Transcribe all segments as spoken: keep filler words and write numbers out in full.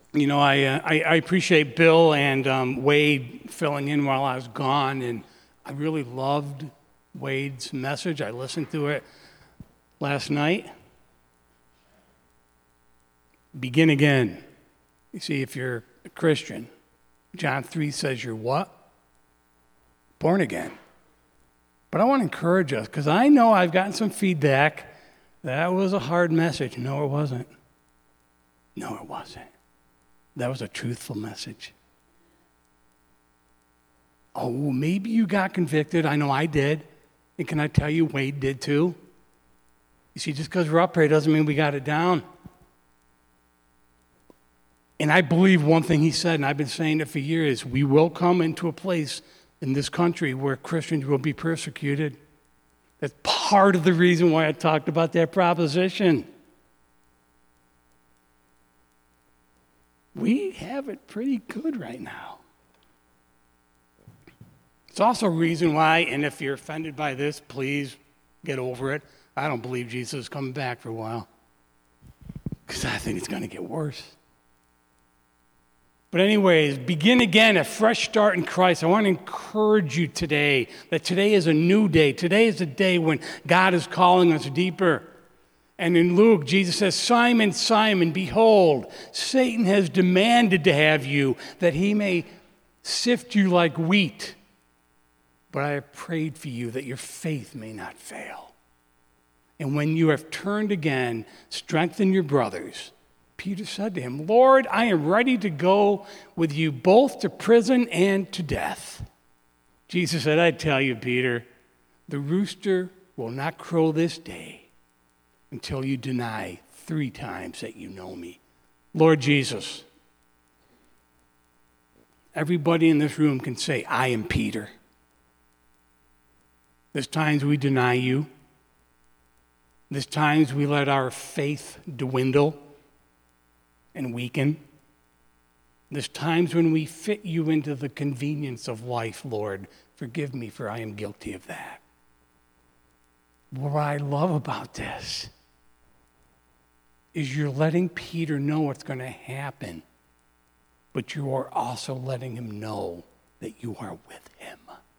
You know, I, uh, I I appreciate Bill and um, Wade filling in while I was gone, and I really loved Wade's message. I listened to it last night. Begin again. You see, if you're a Christian, John three says you're what? Born again. But I want to encourage us, because I know I've gotten some feedback. That was a hard message. No, it wasn't. No, it wasn't. That was a truthful message. Oh, maybe you got convicted. I know I did. And can I tell you, Wade did too? You see, just because we're up here doesn't mean we got it down. And I believe one thing he said, and I've been saying it for years, we will come into a place in this country where Christians will be persecuted. That's part of the reason why I talked about that proposition. We have it pretty good right now. It's also a reason why, and if you're offended by this, please get over it. I don't believe Jesus is coming back for a while, because I think it's going to get worse. But anyways, begin again, a fresh start in Christ. I want to encourage you today that today is a new day. Today is a day when God is calling us deeper. And in Luke, Jesus says, Simon, Simon, behold, Satan has demanded to have you that he may sift you like wheat. But I have prayed for you that your faith may not fail. And when you have turned again, strengthen your brothers. Peter said to him, Lord, I am ready to go with you both to prison and to death. Jesus said, I tell you, Peter, the rooster will not crow this day until you deny three times that you know me. Lord Jesus, everybody in this room can say, I am Peter. There's times we deny you. There's times we let our faith dwindle and weaken. There's times when we fit you into the convenience of life, Lord. Forgive me, for I am guilty of that. What I love about this is you're letting Peter know what's going to happen, but you are also letting him know that you are with him.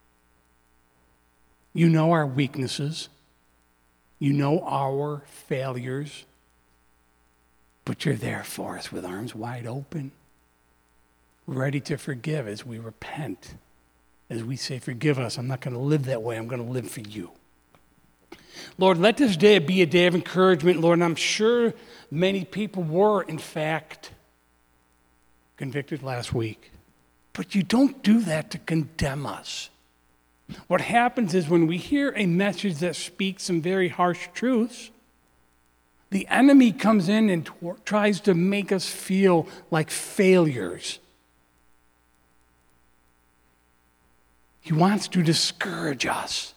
You know our weaknesses. You know our failures. But you're there for us with arms wide open, ready to forgive as we repent, as we say, forgive us. I'm not going to live that way. I'm going to live for you. Lord, let this day be a day of encouragement, Lord, and I'm sure many people were, in fact, convicted last week. But you don't do that to condemn us. What happens is when we hear a message that speaks some very harsh truths, the enemy comes in and t- tries to make us feel like failures. He wants to discourage us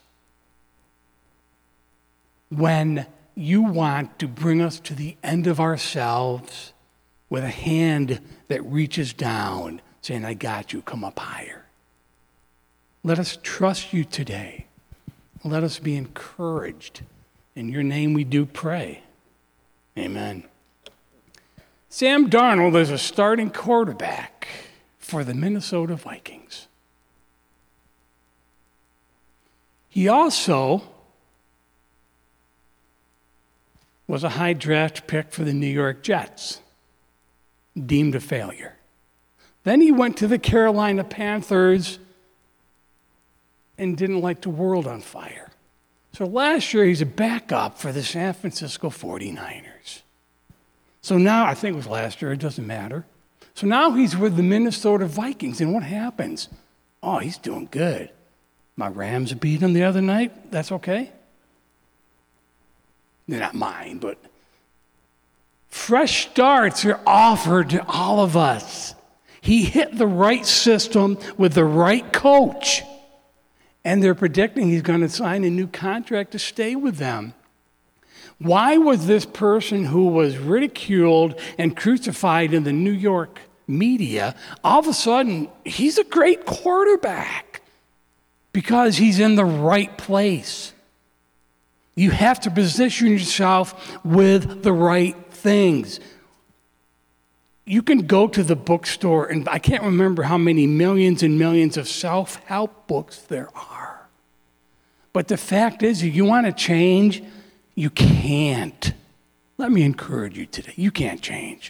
when you want to bring us to the end of ourselves with a hand that reaches down, saying, I got you, come up higher. Let us trust you today. Let us be encouraged. In your name we do pray. Amen. Sam Darnold is a starting quarterback for the Minnesota Vikings. He also was a high draft pick for the New York Jets, deemed a failure. Then he went to the Carolina Panthers and didn't light the world on fire. So last year, he's a backup for the San Francisco forty-niners. So now, I think it was last year, it doesn't matter. So now he's with the Minnesota Vikings, and what happens? Oh, he's doing good. My Rams beat him the other night. That's okay. They're not mine, but fresh starts are offered to all of us. He hit the right system with the right coach. And they're predicting he's going to sign a new contract to stay with them. Why was this person who was ridiculed and crucified in the New York media, all of a sudden, he's a great quarterback? Because he's in the right place. You have to position yourself with the right things. You can go to the bookstore, and I can't remember how many millions and millions of self-help books there are. But the fact is, if you want to change, you can't. Let me encourage you today. You can't change.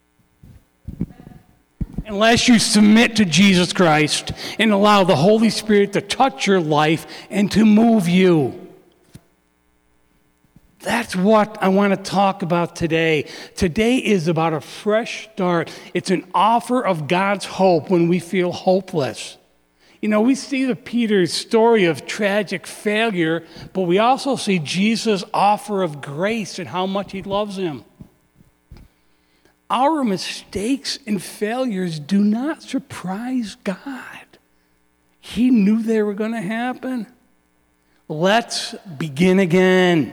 Unless you submit to Jesus Christ and allow the Holy Spirit to touch your life and to move you. That's what I want to talk about today. Today is about a fresh start. It's an offer of God's hope when we feel hopeless. You know, we see the Peter's story of tragic failure, but we also see Jesus' offer of grace and how much he loves him. Our mistakes and failures do not surprise God. He knew they were going to happen. Let's begin again.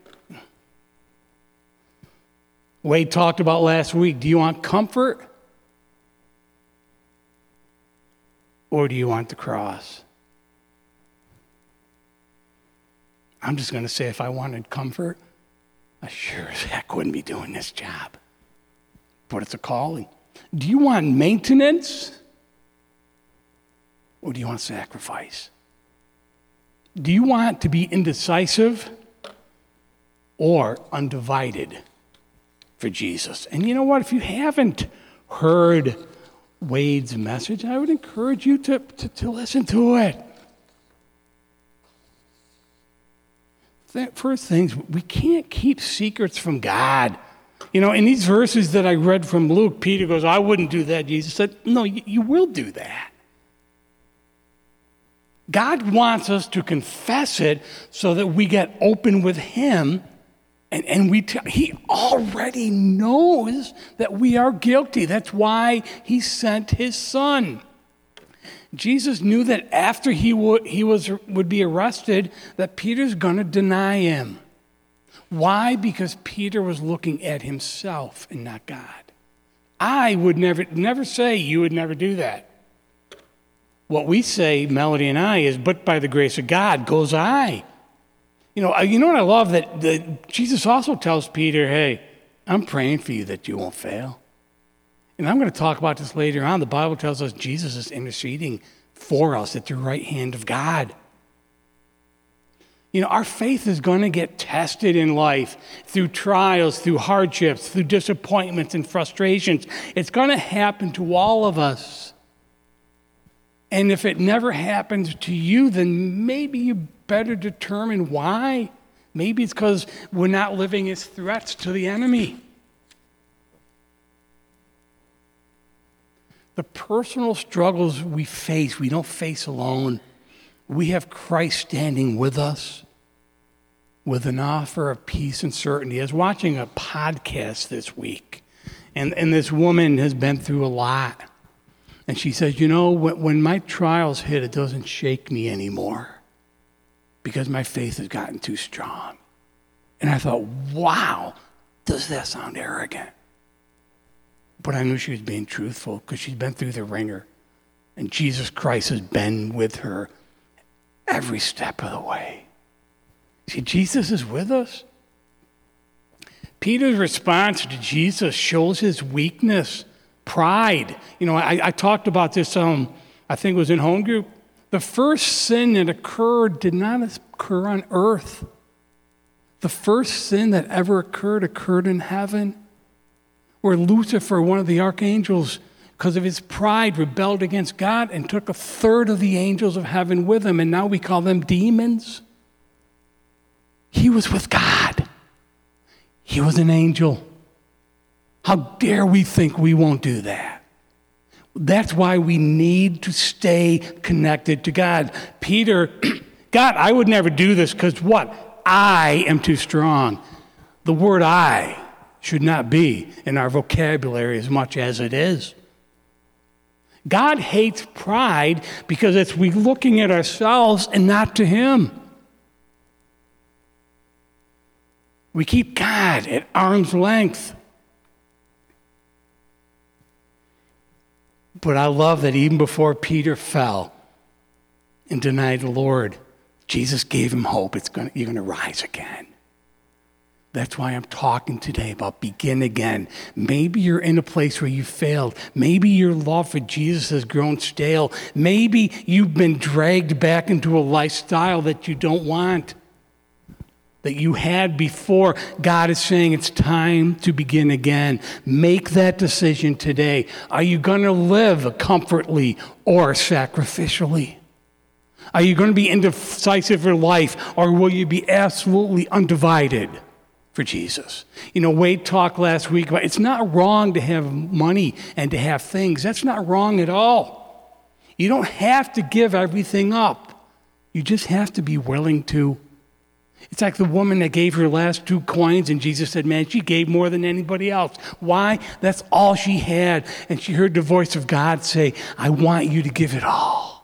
Wade talked about last week. Do you want comfort? Or do you want the cross? I'm just going to say, if I wanted comfort, I sure as heck wouldn't be doing this job. But it's a calling. Do you want maintenance? Or do you want sacrifice? Do you want to be indecisive or undivided for Jesus? And you know what? If you haven't heard Wade's message, I would encourage you to, to, to listen to it. First things, we can't keep secrets from God. You know, in these verses that I read from Luke, Peter goes, I wouldn't do that. Jesus said, no, you, you will do that. God wants us to confess it so that we get open with him. And, and we t- he already knows that we are guilty. That's why he sent his son. Jesus knew that after he would he was would be arrested, that Peter's going to deny him. Why? Because Peter was looking at himself and not God. I would never never say you would never do that. What we say, Melody and I, is, but by the grace of God goes I. You know, you know what I love? That the, Jesus also tells Peter, hey, I'm praying for you that you won't fail. And I'm going to talk about this later on. The Bible tells us Jesus is interceding for us at the right hand of God. You know, our faith is going to get tested in life through trials, through hardships, through disappointments and frustrations. It's going to happen to all of us. And if it never happens to you, then maybe you better determine why. Maybe it's because we're not living as threats to the enemy. The personal struggles we face, we don't face alone. We have Christ standing with us with an offer of peace and certainty. I was watching a podcast this week, and, and this woman has been through a lot. And she says, you know, when, when my trials hit, it doesn't shake me anymore because my faith has gotten too strong. And I thought, wow, does that sound arrogant? But I knew she was being truthful because she's been through the ringer. And Jesus Christ has been with her every step of the way. See, Jesus is with us. Peter's response to Jesus shows his weakness, pride. You know, I, I talked about this, um, I think it was in home group. The first sin that occurred did not occur on earth. The first sin that ever occurred occurred in heaven, where Lucifer, one of the archangels, because of his pride, rebelled against God and took a third of the angels of heaven with him, and now we call them demons. He was with God. He was an angel. How dare we think we won't do that? That's why we need to stay connected to God. Peter, God, I would never do this because what? I am too strong. The word I should not be in our vocabulary as much as it is. God hates pride because it's we looking at ourselves and not to him. We keep God at arm's length. But I love that even before Peter fell and denied the Lord, Jesus gave him hope. It's going, you're going to rise again. That's why I'm talking today about begin again. Maybe you're in a place where you failed. Maybe your love for Jesus has grown stale. Maybe you've been dragged back into a lifestyle that you don't want, that you had before. God is saying it's time to begin again. Make that decision today. Are you going to live comfortably or sacrificially? Are you going to be indecisive for life, or will you be absolutely undivided for Jesus? You know, Wade talked last week about it's not wrong to have money and to have things. That's not wrong at all. You don't have to give everything up. You just have to be willing to. It's like the woman that gave her last two coins, and Jesus said, man, she gave more than anybody else. Why? That's all she had. And she heard the voice of God say, I want you to give it all.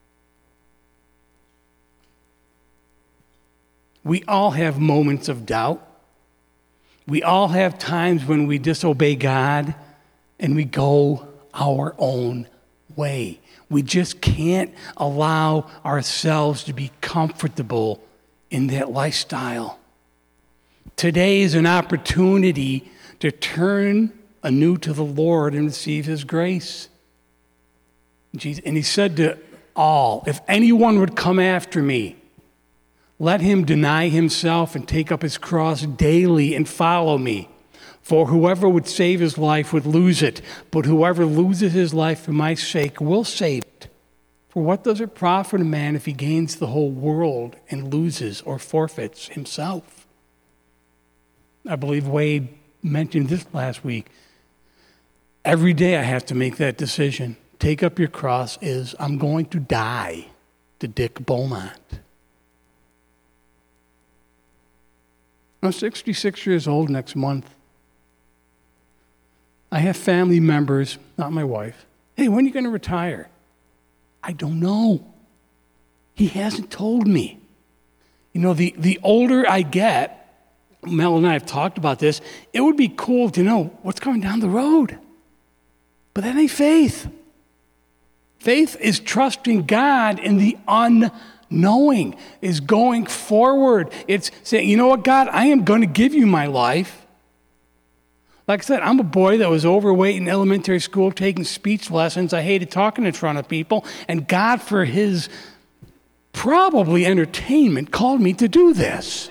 We all have moments of doubt. We all have times when we disobey God and we go our own way. We just can't allow ourselves to be comfortable in that lifestyle. Today is an opportunity to turn anew to the Lord and receive his grace. Jesus, and he said to all, if anyone would come after me, let him deny himself and take up his cross daily and follow me. For whoever would save his life would lose it, but whoever loses his life for my sake will save it. For what does it profit a man if he gains the whole world and loses or forfeits himself? I believe Wade mentioned this last week. Every day I have to make that decision. Take up your cross is, I'm going to die to Dick Beaumont. I'm sixty-six years old next month. I have family members, not my wife. Hey, when are you going to retire? I don't know. He hasn't told me. You know, the, the older I get, Mel and I have talked about this, it would be cool to know what's coming down the road. But that ain't faith. Faith is trusting God in the unknowing, is going forward. It's saying, you know what, God, I am going to give you my life. Like I said, I'm a boy that was overweight in elementary school taking speech lessons. I hated talking in front of people. And God, for his probably entertainment, called me to do this.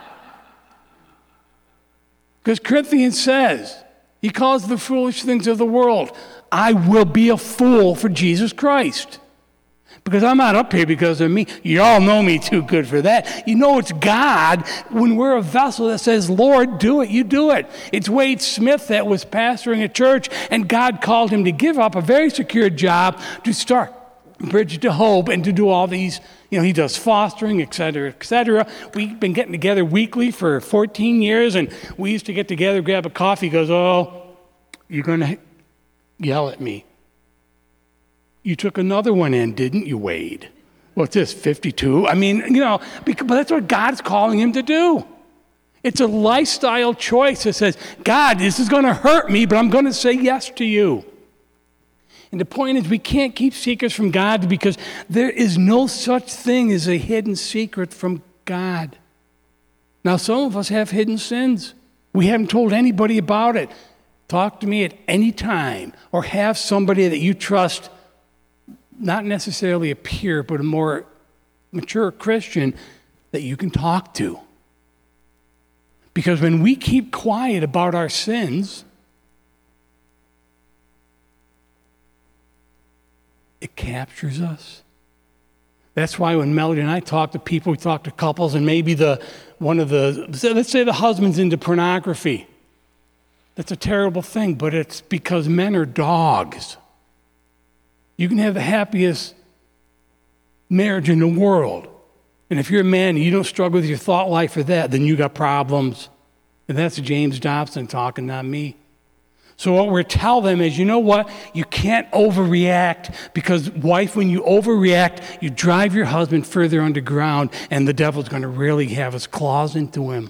Because Corinthians says, he calls the foolish things of the world. I will be a fool for Jesus Christ. Because I'm not up here because of me. You all know me too good for that. You know it's God when we're a vessel that says, Lord, do it, you do it. It's Wade Smith that was pastoring a church, and God called him to give up a very secure job to start Bridge to Hope and to do all these, you know, he does fostering, et cetera, et cetera. We've been getting together weekly for fourteen years, and we used to get together, grab a coffee. He goes, oh, you're going to yell at me. You took another one in, didn't you, Wade? What's this, fifty-two? I mean, you know, because, but that's what God's calling him to do. It's a lifestyle choice that says, God, this is going to hurt me, but I'm going to say yes to you. And the point is, we can't keep secrets from God because there is no such thing as a hidden secret from God. Now, some of us have hidden sins. We haven't told anybody about it. Talk to me at any time, or have somebody that you trust, not necessarily a peer, but a more mature Christian that you can talk to. Because when we keep quiet about our sins, it captures us. That's why when Melody and I talk to people, we talk to couples, and maybe the one of the, let's say the husband's into pornography. That's a terrible thing, but it's because men are dogs. You can have the happiest marriage in the world. And if you're a man and you don't struggle with your thought life for that, then you got problems. And that's James Dobson talking, not me. So what we're tell them is, you know what? You can't overreact, because wife, when you overreact, you drive your husband further underground, and the devil's going to really have his claws into him.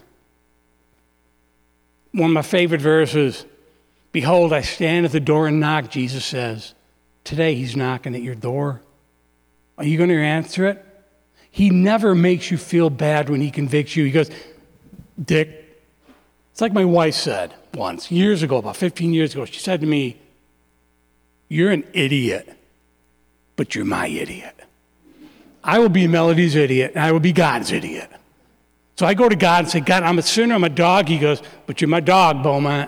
One of my favorite verses, behold, I stand at the door and knock, Jesus says. Today he's knocking at your door. Are you going to answer it? He never makes you feel bad when he convicts you. He goes, Dick, It's like my wife said once, years ago, about fifteen years ago. She said to me, "You're an idiot, but you're my idiot. I will be Melody's idiot, and I will be God's idiot." So I go to God and say, "God, I'm a sinner, I'm a dog." He goes, "But you're my dog, Beaumont."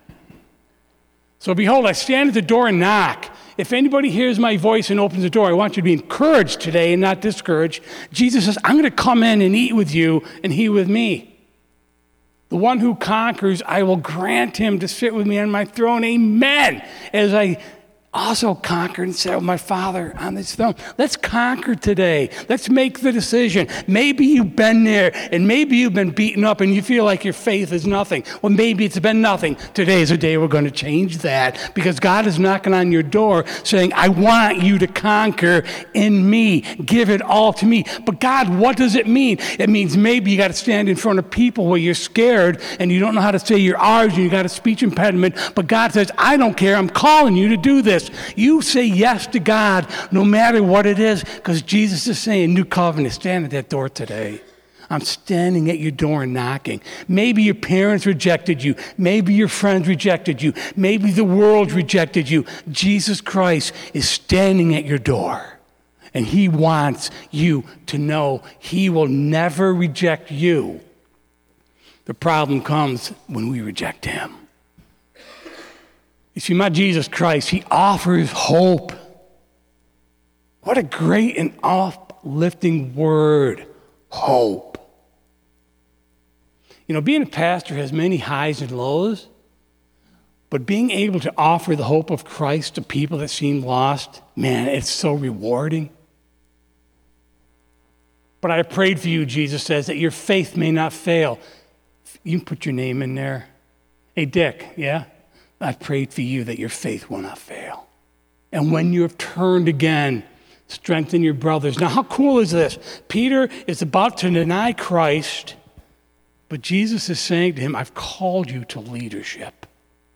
So behold, I stand at the door and knock. If anybody hears my voice and opens the door, I want you to be encouraged today and not discouraged. Jesus says, "I'm going to come in and eat with you and he with me. The one who conquers, I will grant him to sit with me on my throne." Amen. As I also conquered and sat with my Father on this throne. Let's conquer today. Let's make the decision. Maybe you've been there and maybe you've been beaten up and you feel like your faith is nothing. Well, maybe it's been nothing. Today is a day we're going to change that, because God is knocking on your door saying, "I want you to conquer in me. Give it all to me." But God, what does it mean? It means maybe you got to stand in front of people where you're scared and you don't know how to say your R's and you got a speech impediment. But God says, "I don't care. I'm calling you to do this." You say yes to God no matter what it is, because Jesus is saying, "New covenant, stand at that door today. I'm standing at your door and knocking." Maybe your parents rejected you. Maybe your friends rejected you. Maybe the world rejected you. Jesus Christ is standing at your door, and he wants you to know he will never reject you. The problem comes when we reject him. You see, my Jesus Christ, he offers hope. What a great and uplifting word, hope. You know, being a pastor has many highs and lows, but being able to offer the hope of Christ to people that seem lost, man, it's so rewarding. "But I prayed for you," Jesus says, "that your faith may not fail." You can put your name in there. Hey, Dick, yeah? "I prayed for you that your faith will not fail. And when you have turned again, strengthen your brothers." Now, how cool is this? Peter is about to deny Christ, but Jesus is saying to him, "I've called you to leadership.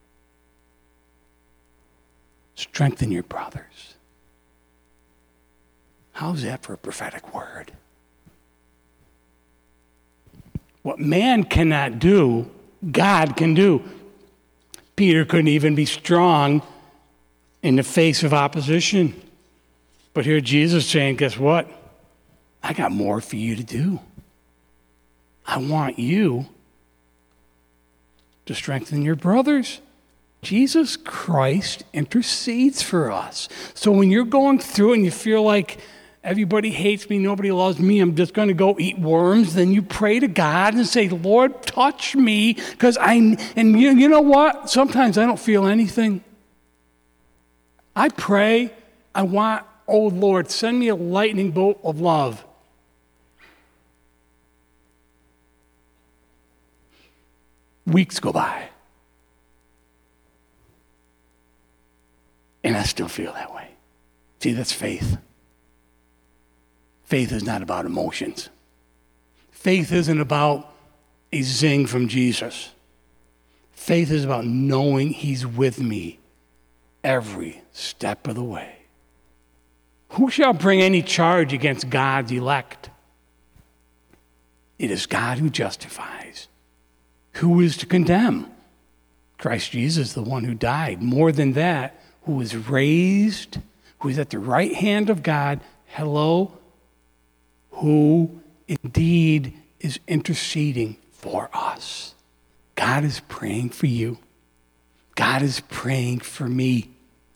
Strengthen your brothers." How's that for a prophetic word? What man cannot do, God can do. Peter couldn't even be strong in the face of opposition. But here Jesus is saying, guess what? I got more for you to do. I want you to strengthen your brothers. Jesus Christ intercedes for us. So when you're going through and you feel like everybody hates me, nobody loves me, I'm just going to go eat worms, then you pray to God and say, "Lord, touch me," because I, and you, you know what? Sometimes I don't feel anything. I pray, I want, "Oh Lord, send me a lightning bolt of love." Weeks go by, and I still feel that way. See, that's faith. Faith is not about emotions. Faith isn't about a zing from Jesus. Faith is about knowing he's with me every step of the way. Who shall bring any charge against God's elect? It is God who justifies. Who is to condemn? Christ Jesus, the one who died. More than that, who was raised, who is at the right hand of God. Hello, who indeed is interceding for us. God is praying for you. God is praying for me.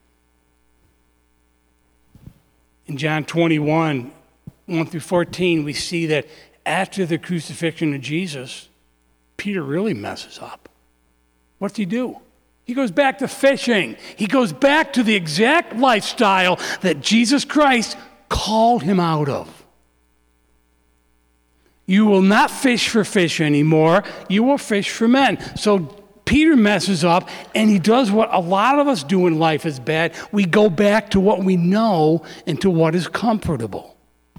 In John twenty-one, one through fourteen, we see that after the crucifixion of Jesus, Peter really messes up. What's he do? He goes back to fishing. He goes back to the exact lifestyle that Jesus Christ called him out of. You will not fish for fish anymore. You will fish for men. So Peter messes up, and he does what a lot of us do in life is bad. We go back to what we know and to what is comfortable.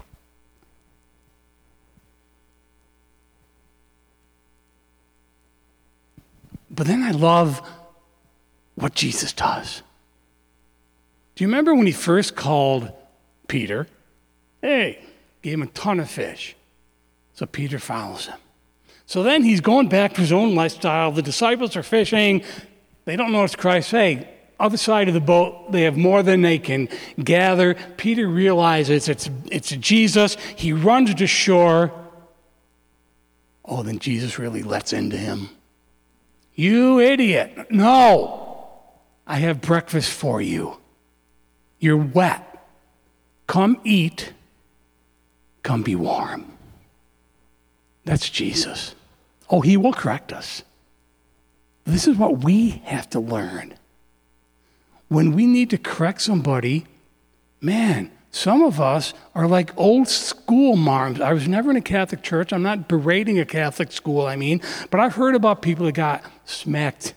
But then I love what Jesus does. Do you remember when he first called Peter? Hey, gave him a ton of fish. So Peter follows him. So then he's going back to his own lifestyle. The disciples are fishing. They don't know it's Christ. Hey, other side of the boat, they have more than they can gather. Peter realizes it's, it's Jesus. He runs to shore. Oh, then Jesus really lets into him. You idiot. No, I have breakfast for you. You're wet. Come eat. Come be warm. That's Jesus. Oh, he will correct us. This is what we have to learn. When we need to correct somebody, man, some of us are like old school moms. I was never in a Catholic church. I'm not berating a Catholic school, I mean, but I've heard about people that got smacked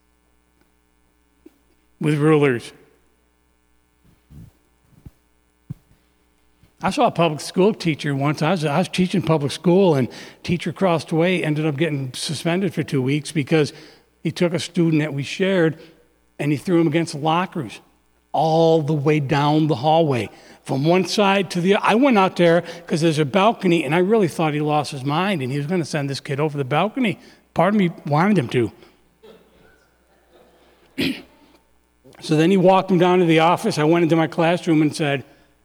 with rulers. I saw a public school teacher once. I was, I was teaching public school, and teacher crossed away, ended up getting suspended for two weeks because he took a student that we shared and he threw him against the lockers all the way down the hallway from one side to the other. I went out there because there's a balcony, and I really thought he lost his mind and he was going to send this kid over the balcony. Part of me wanted him to. So then he walked him down to the office. I went into my classroom and said,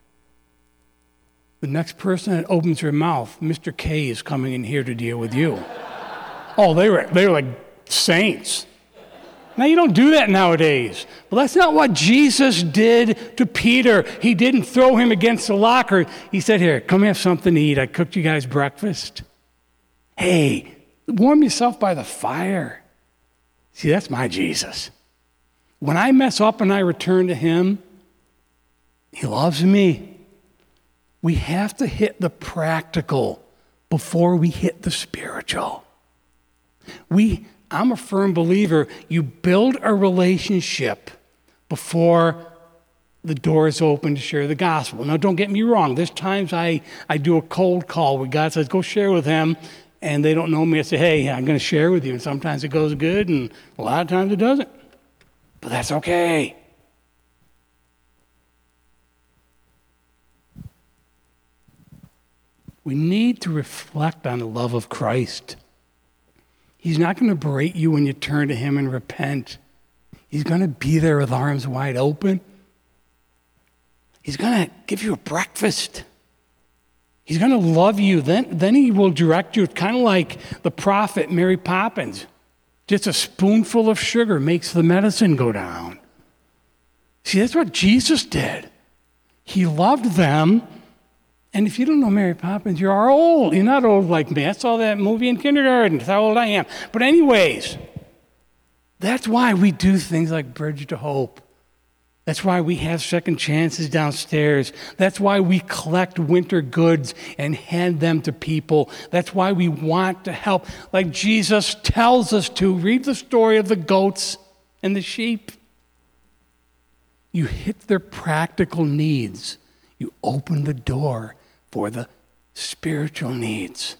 the next person that opens her mouth, Mister K is coming in here to deal with you. Oh, they were, they were like saints. Now, you don't do that nowadays. Well, that's not what Jesus did to Peter. He didn't throw him against the locker. He said, here, come have something to eat. I cooked you guys breakfast. Hey, warm yourself by the fire. See, that's my Jesus. When I mess up and I return to him, he loves me. We have to hit the practical before we hit the spiritual. We I'm a firm believer, you build a relationship before the door is open to share the gospel. Now, don't get me wrong. There's times I, I do a cold call where God says, go share with him, and they don't know me. I say, hey, I'm going to share with you. And sometimes it goes good, and a lot of times it doesn't. But that's okay. We need to reflect on the love of Christ. He's not going to berate you when you turn to him and repent. He's going to be there with arms wide open. He's going to give you a breakfast. He's going to love you. Then, then he will direct you. It's kind of like the prophet Mary Poppins. Just a spoonful of sugar makes the medicine go down. See, that's what Jesus did. He loved them. And if you don't know Mary Poppins, you are old. You're not old like me. I saw that movie in kindergarten. That's how old I am. But anyways, that's why we do things like Bridge to Hope. That's why we have second chances downstairs. That's why we collect winter goods and hand them to people. That's why we want to help, like Jesus tells us to. Read the story of the goats and the sheep. You hit their practical needs. You open the door for the spiritual needs.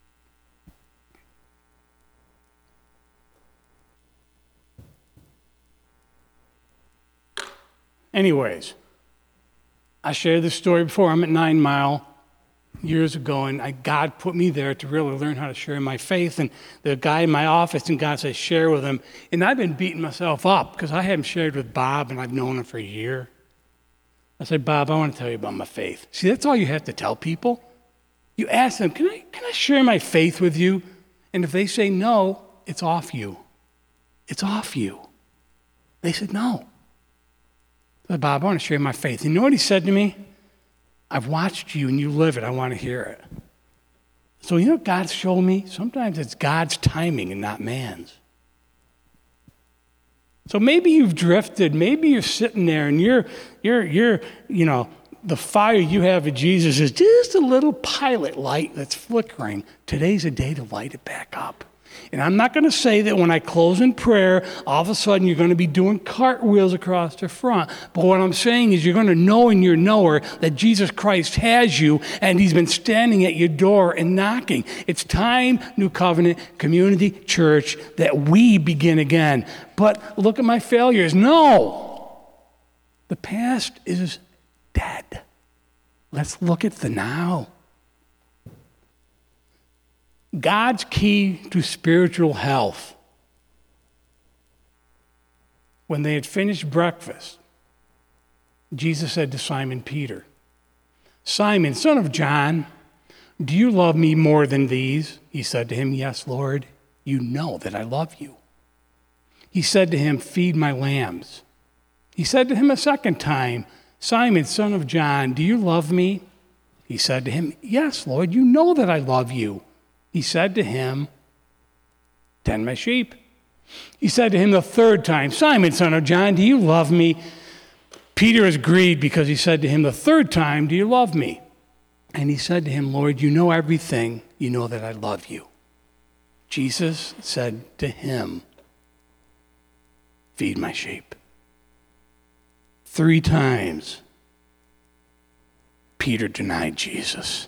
Anyways, I shared this story before. I'm at Nine Mile years ago, and I, God put me there to really learn how to share my faith. And the guy in my office, and God says, share with him. And I've been beating myself up because I haven't shared with Bob, and I've known him for a year. I said, Bob, I want to tell you about my faith. See, that's all you have to tell people. You ask them, can I, can I share my faith with you? And if they say no, it's off you. It's off you. They said, no. I said, Bob, I want to share my faith. You know what he said to me? I've watched you and you live it. I want to hear it. So you know what God showed me? Sometimes it's God's timing and not man's. So maybe you've drifted. Maybe you're sitting there and you're, you're, you're, you know, the fire you have with Jesus is just a little pilot light that's flickering. Today's a day to light it back up. And I'm not going to say that when I close in prayer, all of a sudden you're going to be doing cartwheels across the front. But what I'm saying is you're going to know in your knower that Jesus Christ has you and he's been standing at your door and knocking. It's time, New Covenant, Community Church, that we begin again. But look at my failures. No. The past is dead. Let's look at the now. God's key to spiritual health. When they had finished breakfast, Jesus said to Simon Peter, "Simon, son of John, do you love me more than these?" He said to him, "Yes, Lord, you know that I love you." He said to him, "Feed my lambs." He said to him a second time, "Simon, son of John, do you love me?" He said to him, "Yes, Lord, you know that I love you." He said to him, "Tend my sheep." He said to him the third time, "Simon, son of John, do you love me?" Peter is grieved because he said to him the third time, "Do you love me?" And he said to him, "Lord, you know everything. You know that I love you." Jesus said to him, "Feed my sheep." Three times, Peter denied Jesus.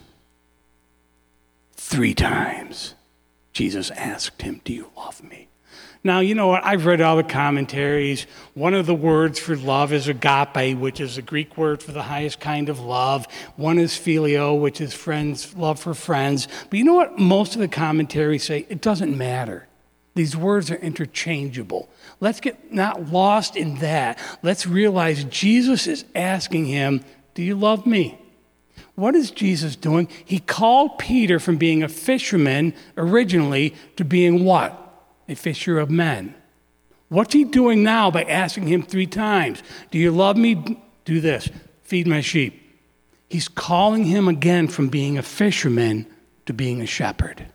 Three times, Jesus asked him, "Do you love me?" Now, you know what? I've read all the commentaries. One of the words for love is agape, which is a Greek word for the highest kind of love. One is phileo, which is friends, love for friends. But you know what? Most of the commentaries say it doesn't matter. These words are interchangeable. Let's get not lost in that. Let's realize Jesus is asking him, "Do you love me?" What is Jesus doing? He called Peter from being a fisherman originally to being what? A fisher of men. What's he doing now by asking him three times? "Do you love me?" Do this. "Feed my sheep." He's calling him again from being a fisherman to being a shepherd.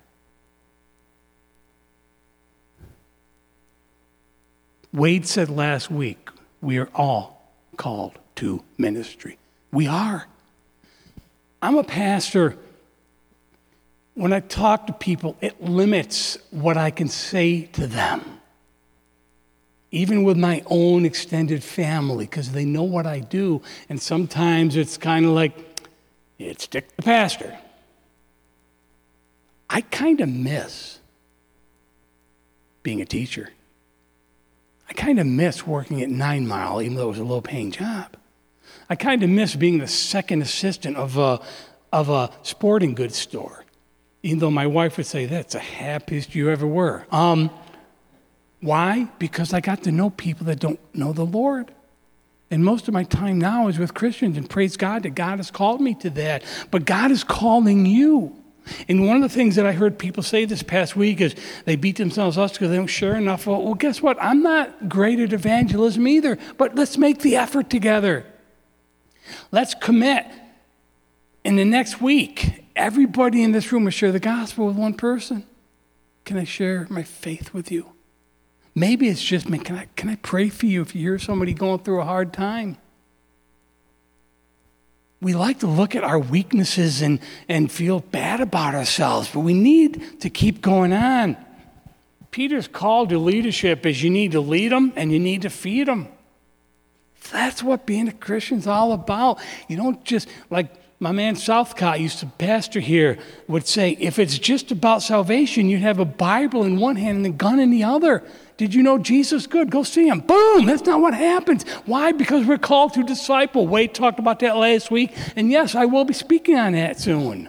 Wade said last week, we are all called to ministry. We are. I'm a pastor. When I talk to people, it limits what I can say to them. Even with my own extended family, because they know what I do. And sometimes it's kind of like, it's Dick the pastor. I kind of miss being a teacher. I kind of miss working at Nine Mile, even though it was a low-paying job. I kind of miss being the second assistant of a, of a sporting goods store. Even though my wife would say, "That's the happiest you ever were." Um, why? Because I got to know people that don't know the Lord. And most of my time now is with Christians, and praise God that God has called me to that. But God is calling you. And one of the things that I heard people say this past week is they beat themselves up because they don't share enough. Well, well, guess what? I'm not great at evangelism either, but let's make the effort together. Let's commit. In the next week, everybody in this room will share the gospel with one person. Can I share my faith with you? Maybe it's just me. Can I, can I pray for you if you hear somebody going through a hard time? We like to look at our weaknesses and, and feel bad about ourselves, but we need to keep going on. Peter's call to leadership is you need to lead them and you need to feed them. That's what being a Christian's all about. You don't just, like my man Southcott used to pastor here, would say, if it's just about salvation, you'd have a Bible in one hand and a gun in the other. Did you know Jesus? Good, go see him. Boom, that's not what happens. Why? Because we're called to disciple. Wade talked about that last week, and yes, I will be speaking on that soon.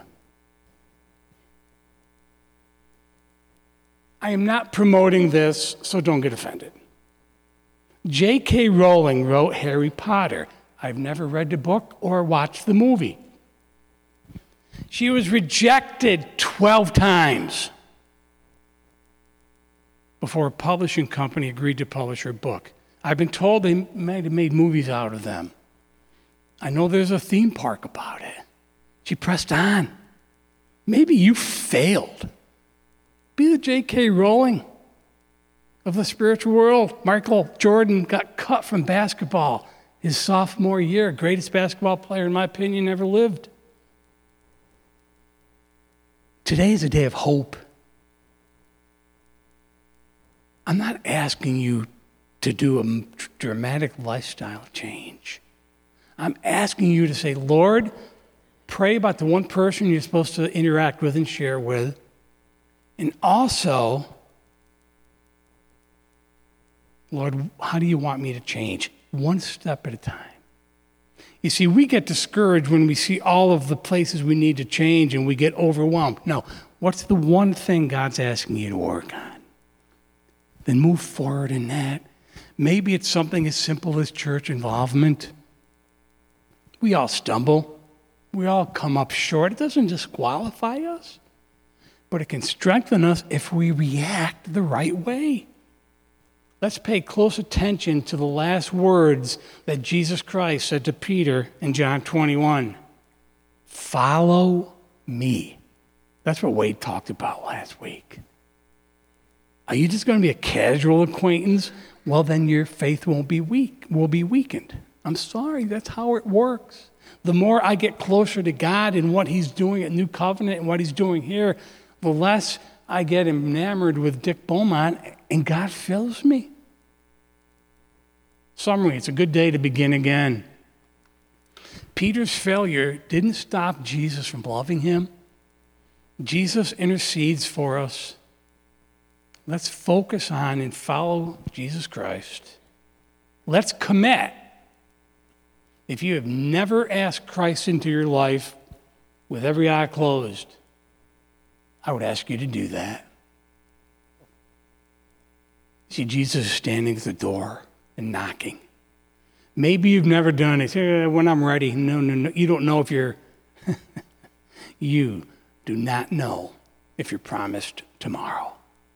I am not promoting this, so don't get offended. J K Rowling wrote Harry Potter. I've never read the book or watched the movie. She was rejected twelve times before a publishing company agreed to publish her book. I've been told they might have made movies out of them. I know there's a theme park about it. She pressed on. Maybe you failed. Be the J K Rowling of the spiritual world. Michael Jordan got cut from basketball his sophomore year. Greatest basketball player, in my opinion, ever lived. Today is a day of hope. I'm not asking you to do a dramatic lifestyle change. I'm asking you to say, Lord, pray about the one person you're supposed to interact with and share with. And also, Lord, how do you want me to change? One step at a time. You see, we get discouraged when we see all of the places we need to change and we get overwhelmed. No, what's the one thing God's asking you to work on? Then move forward in that. Maybe it's something as simple as church involvement. We all stumble. We all come up short. It doesn't disqualify us, but it can strengthen us if we react the right way. Let's pay close attention to the last words that Jesus Christ said to Peter in John twenty-one. Follow me. That's what Wade talked about last week. Are you just going to be a casual acquaintance? Well, then your faith won't be weak, will be weakened. I'm sorry, that's how it works. The more I get closer to God and what he's doing at New Covenant and what he's doing here, the less I get enamored with Dick Beaumont, and God fills me. Summary, it's a good day to begin again. Peter's failure didn't stop Jesus from loving him. Jesus intercedes for us. Let's focus on and follow Jesus Christ. Let's commit. If you have never asked Christ into your life with every eye closed, I would ask you to do that. See, Jesus is standing at the door and knocking. Maybe you've never done it. Say, when I'm ready. No, no, no. You don't know if you're, you do not know if you're promised tomorrow.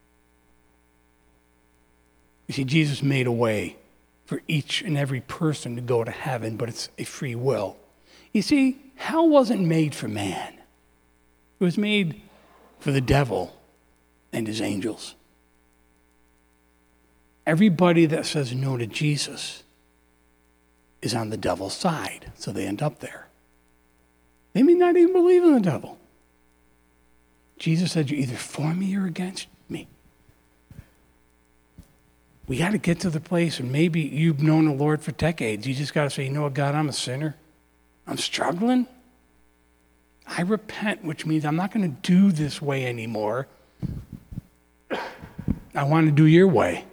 You see, Jesus made a way for each and every person to go to heaven, but it's a free will. You see, hell wasn't made for man. It was made for the devil and his angels. Everybody that says no to Jesus is on the devil's side, so they end up there. They may not even believe in the devil. Jesus said, you're either for me or against me. We got to get to the place, and maybe you've known the Lord for decades. You just got to say, you know what, God, I'm a sinner. I'm struggling. I repent, which means I'm not going to do this way anymore. I want to do your way.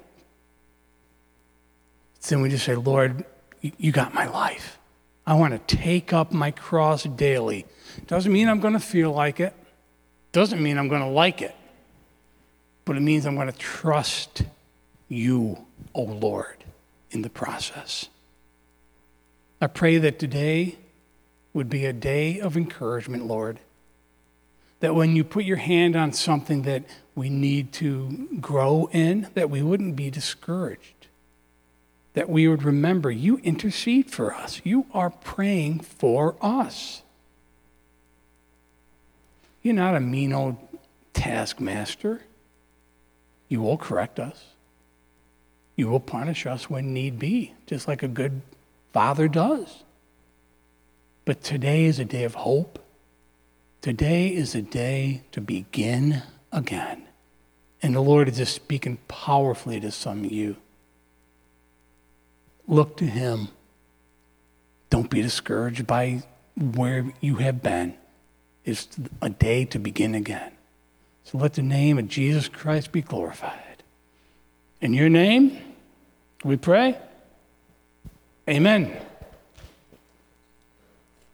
So then we just say, Lord, you got my life. I want to take up my cross daily. Doesn't mean I'm going to feel like it. Doesn't mean I'm going to like it. But it means I'm going to trust you, O Lord, in the process. I pray that today would be a day of encouragement, Lord. That when you put your hand on something that we need to grow in, that we wouldn't be discouraged. That we would remember you intercede for us. You are praying for us. You're not a mean old taskmaster. You will correct us. You will punish us when need be, just like a good father does. But today is a day of hope. Today is a day to begin again. And the Lord is just speaking powerfully to some of you. Look to him. Don't be discouraged by where you have been. It's a day to begin again. So let the name of Jesus Christ be glorified. In your name, we pray. Amen.